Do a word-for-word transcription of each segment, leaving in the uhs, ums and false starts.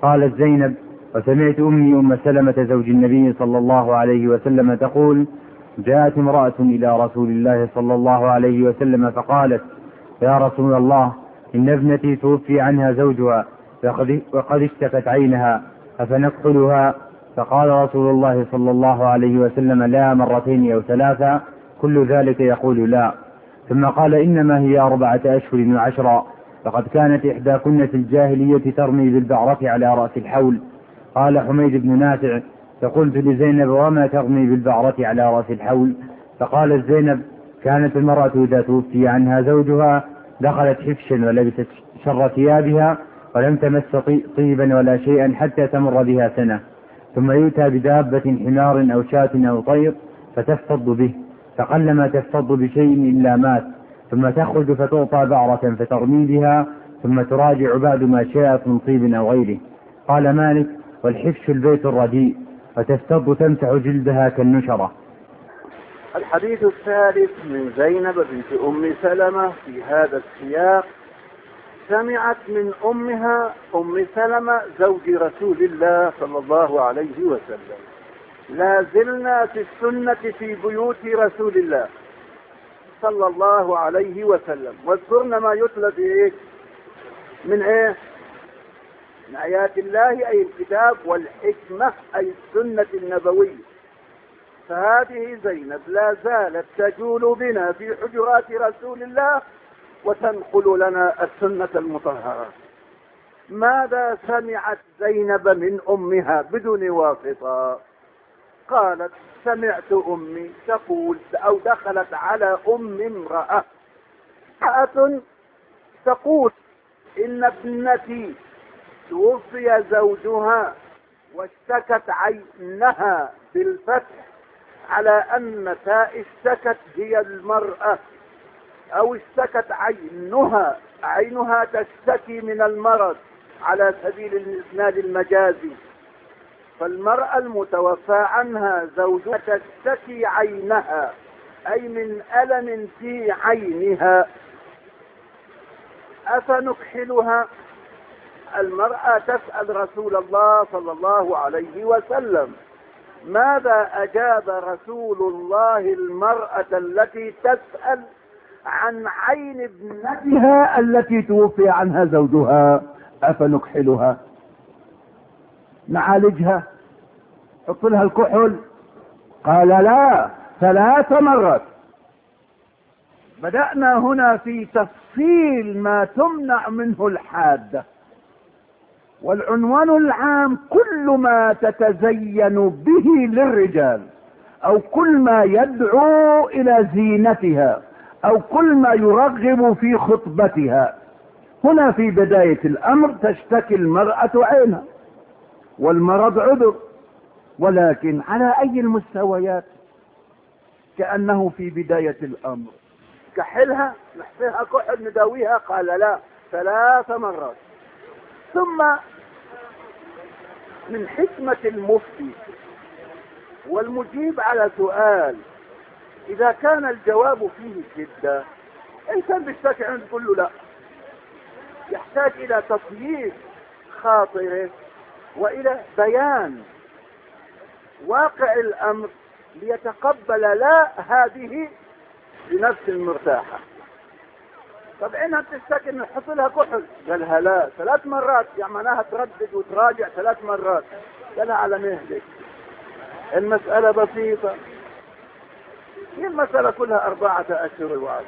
قالت زينب: وسمعت أمي أم سلمة زوج النبي صلى الله عليه وسلم تقول: جاءت امرأة إلى رسول الله صلى الله عليه وسلم فقالت: يا رسول الله، إن ابنتي توفي عنها زوجها وقد اشتكت عينها، أفنكحلها؟ فقال رسول الله صلى الله عليه وسلم: لا، مرتين أو ثلاثة، كل ذلك يقول لا. ثم قال: إنما هي أربعة أشهر وعشرا، فقد كانت إحداكن في الجاهلية ترمي بالبعرة على رأس الحول. قال حميد بن نافع: فقلت لزينب: وما ترمي بالبعرة على رأس الحول؟ فقالت زينب: كانت المرأة إذا توفي عنها زوجها دخلت حفشا ولبست شر ثيابها ولم تمس طيبا ولا شيئا حتى تمر بها سنة، ثم يؤتى بدابة حمار أو شاة أو طير فتفتض به، فقلما تفتض بشيء إلا مات، ثم تخرج فتعطى بعرة فترمي بها، ثم تراجع بعد ما شاءت من طيب أو غيره. قال مالك: والحفش البيت الرديء، وتفتض تمسح جلدها كالنشرة. الحديث الثالث من زينب بنت أم سلمة في هذا السياق. سمعت من أمها أم سلمة زوج رسول الله صلى الله عليه وسلم. لا زلنا في السنة في بيوت رسول الله صلى الله عليه وسلم، واذكرنا ما يتلى في إيه؟ من إيه؟ من آيات الله، أي الكتاب، والحكمة أي السنة النبوية. فهذه زينب لا زالت تجول بنا في حجرات رسول الله وتنقل لنا السنة المطهرة. ماذا سمعت زينب من أمها بدون واسطة؟ قالت: سمعت أمي تقول، أو دخلت على أم امرأة امرأة تقول: إن ابنتي توفي زوجها واشتكت عينها بالفتح، على أن تاء اشتكت هي المرأة، أو اشتكت عينها، عينها تشتكي من المرض على سبيل الإسناد المجازي. فالمرأة المتوفى عنها زوجها تشتكي عينها، أي من ألم في عينها، أفنكحلها؟ المرأة تسأل رسول الله صلى الله عليه وسلم. ماذا أجاب رسول الله المرأة التي تسأل عن عين ابنتها التي توفي عنها زوجها؟ أفنكحلها؟ نعالجها؟ حط لها الكحل؟ قال: لا، ثلاث مرات. بدأنا هنا في تفصيل ما تمنع منه الحادة، والعنوان العام كل ما تتزين به للرجال، او كل ما يدعو الى زينتها، او كل ما يرغب في خطبتها. هنا في بداية الامر تشتكي المرأة عينها، والمرض عذر، ولكن على اي المستويات؟ كأنه في بداية الامر كحلها، نحفيها كحل، نداويها؟ قال: لا، ثلاث مرات. ثم من حكمة المفتي والمجيب على سؤال، إذا كان الجواب فيه شدة، إنسان بيشتكي عنده يقول له لا، يحتاج إلى تطييب خاطره وإلى بيان واقع الأمر ليتقبل لا هذه بنفس مرتاحة. طب إنها بتشتكي إنه نحط لها كحل، قالها لا ثلاث مرات، يعني معناها تردد وتراجع ثلاث مرات. قالها على مهلك، المسألة بسيطة، هي المسألة كلها أربعة أشهر وعشر.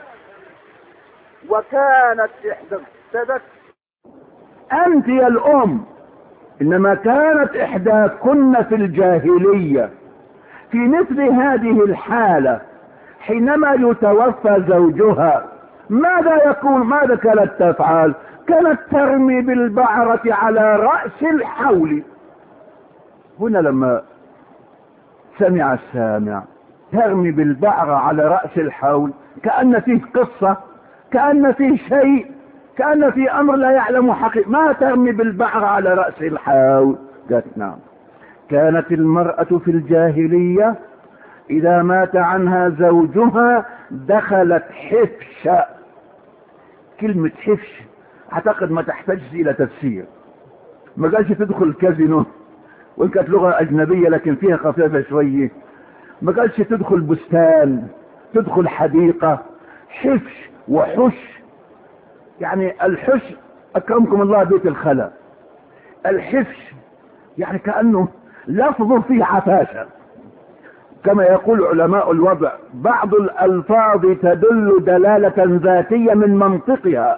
وكانت إحدى ابتدت أنت يا الأم، إنما كانت إحداكن في الجاهلية في مثل هذه الحالة حينما يتوفى زوجها ماذا يكون؟ ماذا كانت تفعل؟ كانت ترمي بالبعرة على رأس الحول. هنا لما سمع السامع ترمي بالبعرة على رأس الحول، كأن فيه قصة، كأن فيه شيء، كأن فيه أمر لا يعلم حقيقة. ما ترمي بالبعرة على رأس الحول؟ قالت نعم. كانت المرأة في الجاهلية إذا مات عنها زوجها دخلت حفشة. كلمة حفش أعتقد ما تحتاج إلى تفسير. ما قالش تدخل كازينو وإن كانت لغة أجنبية لكن فيها خفيفة شوية. ما قالش تدخل بستان، تدخل حديقة. حفش وحش، يعني الحش أكرمكم الله بيت الخلا. الحفش يعني كأنه لفظ فيه عفاشة، كما يقول علماء الوضع بعض الألفاظ تدل دلالة ذاتية من منطقها.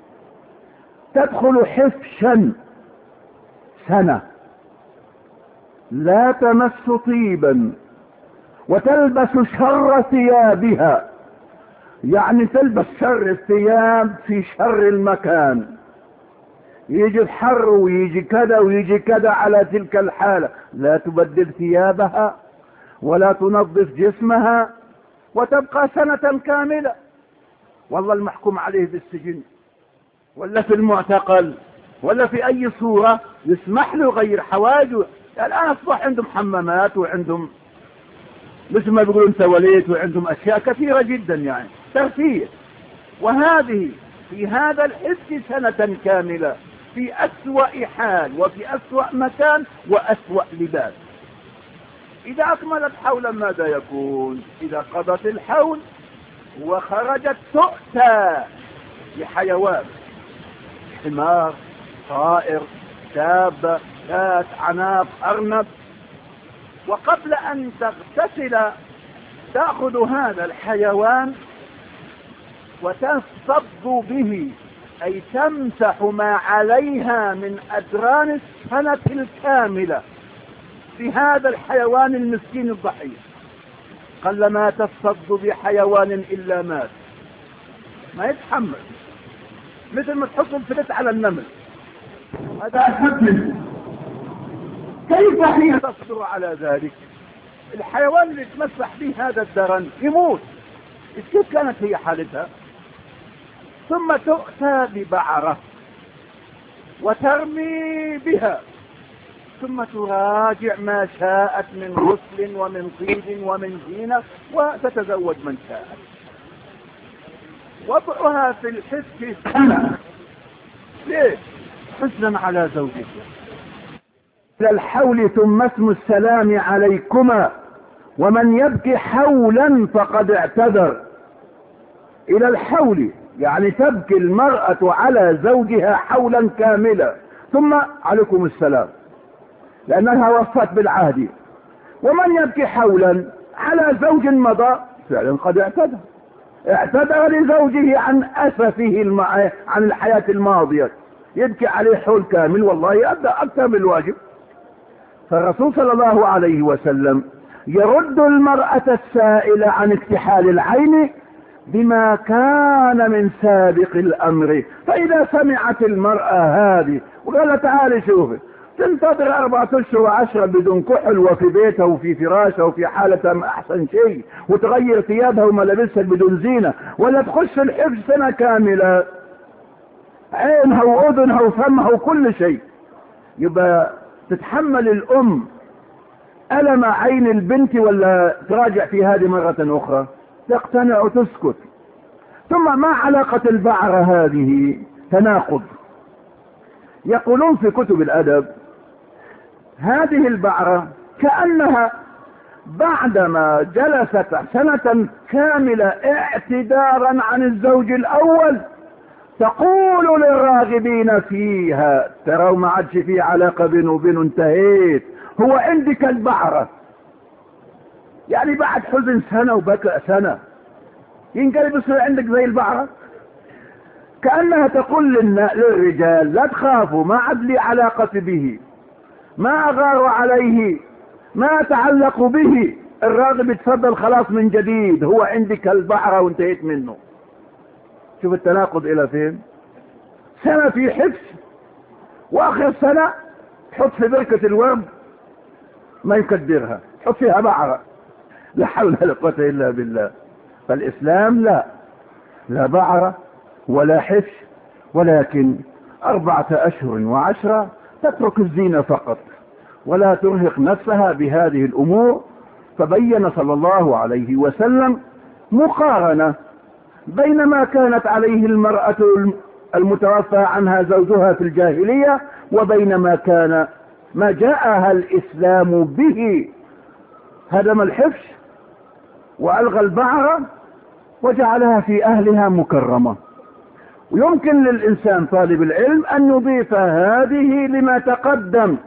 تدخل حفشا سنة لا تمس طيبا وتلبس شر ثيابها، يعني تلبس شر الثياب في شر المكان، يجي الحر ويجي كذا ويجي كذا على تلك الحالة، لا تبدل ثيابها ولا تنظف جسمها وتبقى سنة كاملة. والله المحكوم عليه بالسجن ولا في المعتقل ولا في اي صورة يسمح له غير حواجه. الان اصبح عندهم حمامات وعندهم مثل ما بيقولون تواليت وعندهم اشياء كثيرة جدا يعني ترفيه. وهذه في هذا الحس سنة كاملة في اسوأ حال وفي اسوأ مكان واسوأ لباس. اذا اكملت حولا ماذا يكون؟ اذا قضت الحول وخرجت تؤتى بحيوان، حمار، طائر، دابة، شاة، عناق، ارنب، وقبل ان تغتسل تأخذ هذا الحيوان وتصب به، اي تمسح ما عليها من ادران السنة الكاملة بهذا الحيوان المسكين الضحية. قلما تصب بحيوان الا مات، ما يتحمل، مثل ما تحط الفلت على النمل. هذا حكم. كيف هي تصبر على ذلك؟ الحيوان اللي يتمسح به هذا الدرن يموت. كيف كانت هي حالتها؟ ثم تؤتى ببعرة وترمي بها، ثم تراجع ما شاءت من غسل ومن طيب ومن زينة وتتزوج من شاءت. وضعها في الحس سنة. ليه؟ حزنا على زوجها. إلى الحول ثم اسم السلام عليكما، ومن يبكي حولا فقد اعتذر. إلى الحول يعني تبكي المرأة على زوجها حولا كاملا ثم عليكم السلام، لأنها وفت بالعهد. ومن يبكي حولا على زوج مضى فعلا قد اعتذر، اعتذر لزوجه عن أسفه المع... عن الحياة الماضية، يبكي عليه حول كامل والله أدى أكثر من الواجب. فالرسول صلى الله عليه وسلم يرد المرأة السائلة عن اكتحال العين بما كان من سابق الأمر. فإذا سمعت المرأة هذه وقال تعالي شوفي، تنتظر أربعة أشهر وعشرة بدون كحل وفي بيتها وفي فراشها وفي حالتها ما أحسن شيء، وتغير ثيابها وملابسها بدون زينة، ولا تخش الحفظ سنة كاملة، عينها وأذنها وفمها وكل شيء، يبقى تتحمل الأم ألم عين البنت ولا تراجع في هذه مرة أخرى؟ تقتنع وتسكت. ثم ما علاقة البعرة هذه؟ تناقض. يقولون في كتب الأدب هذه البعرة كأنها بعدما جلست سنة كاملة اعتذارا عن الزوج الأول تقول للراغبين فيها تروا ما عادش في علاقة بينه وبينه، انتهيت، هو عندك البعرة. يعني بعد حزن سنة وبكى سنة ينقلب يصير عندك زي البعرة. كأنها تقول للرجال لا تخافوا، ما عاد لي علاقة به، ما أغار عليه، ما أتعلق به، الراغب يتفضل خلاص من جديد، هو عندك البعرة وانتهيت منه. شوف التناقض إلى فين. سنة في حبس وآخر سنة تحط في بركة الورد ما يكدرها، تحط فيها بعرة. لا حول ولا قوة إلا بالله. فالإسلام لا لا بعرة ولا حفش، ولكن أربعة أشهر وعشرة تترك الزينة فقط ولا ترهق نفسها بهذه الأمور. فبين صلى الله عليه وسلم مقارنة بين ما كانت عليه المرأة المتوفى عنها زوجها في الجاهلية، وبين ما كان ما جاءها الإسلام به، هدم الحفش وألغى البعرة وجعلها في أهلها مكرمة. ويمكن للإنسان طالب العلم أن يضيف هذه لما تقدم.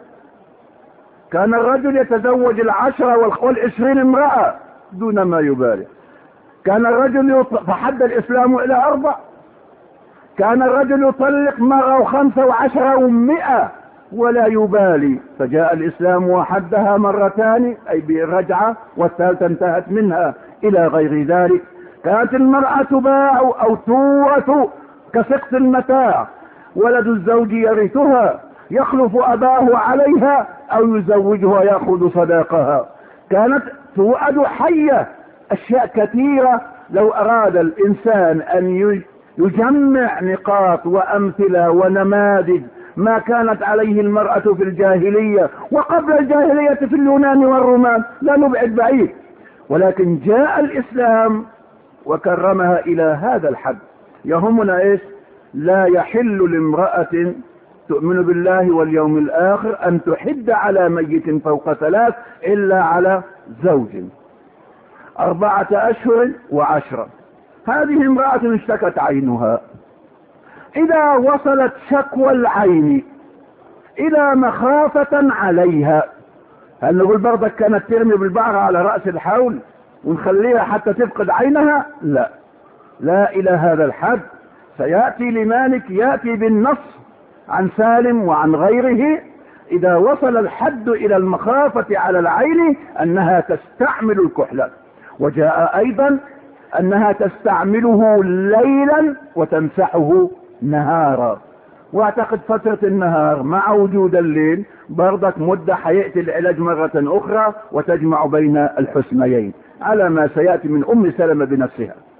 كان الرجل يتزوج العشرة والعشرين امرأة دون ما يبالي. كان الرجل فحد الإسلام إلى أربع. كان الرجل يطلق مرة وخمسة وعشرة ومئة ولا يبالي، فجاء الإسلام وحدها مرتان أي بالرجعة، والثالثة انتهت منها إلى غير ذلك. كانت المرأة تباع أو تورث كسقط المتاع، ولد الزوج يرثها، يخلف أباه عليها أو يزوجها يأخذ صداقها. كانت توأد حية. أشياء كثيرة لو أراد الإنسان أن يجمع نقاط وأمثلة ونماذج ما كانت عليه المرأة في الجاهلية وقبل الجاهلية في اليونان والرومان لا نبعد بعيد، ولكن جاء الإسلام وكرمها إلى هذا الحد. يهمنا إيش؟ لا يحل لامرأة تؤمن بالله واليوم الآخر أن تحد على ميت فوق ثلاث إلا على زوج أربعة أشهر وعشرة. هذه امرأة اشتكت عينها، إذا وصلت شكوى العين إلى مخافة عليها، هل نقول برضك كانت ترمي بالبعرة على رأس الحول ونخليها حتى تفقد عينها؟ لا، لا إلى هذا الحد. سيأتي لمالك يأتي بالنص عن سالم وعن غيره إذا وصل الحد إلى المخافة على العين أنها تستعمل الكحلة. وجاء أيضا أنها تستعمله ليلا وتمسحه نهارا. واعتقد فترة النهار مع وجود الليل برضك مدة حيأتي العلاج مرة أخرى وتجمع بين الحسنيين على ما سيأتي من أم سلمة بنفسها.